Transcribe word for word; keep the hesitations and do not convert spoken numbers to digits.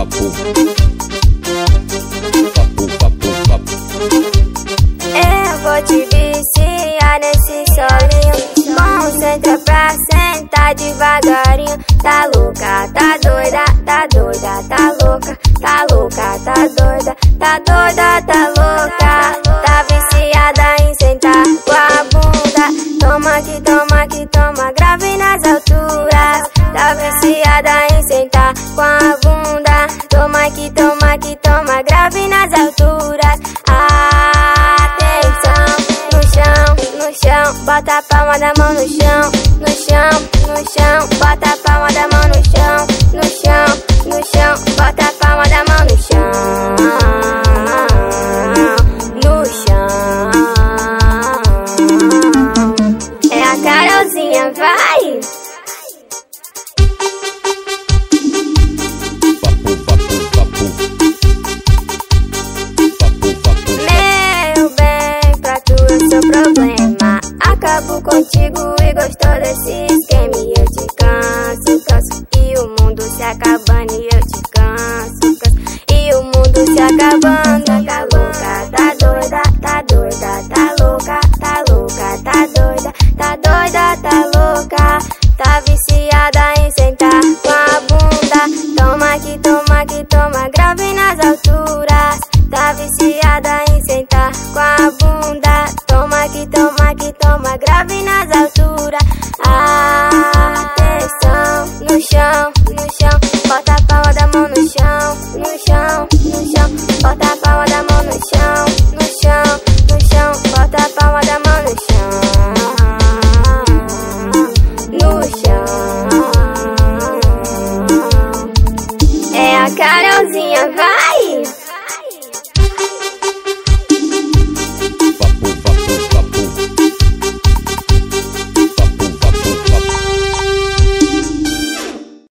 papo. Papo, papo, papo. Eu vou te viciar nesse solinho. Concentra pra sentar devagarinho. Tá louca, tá doida, tá doida, tá louca. Tá louca, tá doida, tá doida, tá louca. Tá viciada em sentar com a bunda. Toma que toma que toma grave nas alturas. Tá viciada em sentar com a bunda. Toma que toma que toma grave nas alturas. Atenção, no chão, no chão, bota a palma da mão no chão. No chão, no chão, bota a palma da mão no chão. No chão, no chão, bota a palma da mão no chão. No chão. É a Carolzinha, vai! Papo, papo, papo. Papo, papo. Meu bem, pra tu eu sou problema. Acabo contigo e gostou desse esquema. E eu te canso, canso. E o mundo se acabando e eu te canso, canso. E o mundo se acabando. Tá louca, tá doida, tá doida, tá louca, tá louca, tá doida, tá doida, tá louca. Tá viciada em sentar com a bunda. Toma que toma que toma grave nas alturas. Tá viciada em sentar com a bunda. Toma que toma que toma grave nas alturas. Atenção, no chão, no chão, bota a palma da mão no chão. No chão, no chão, bota a palma da mão no chão. No chão, no chão, bota a palma da mão no chão. No chão. É a Carolzinha, vai!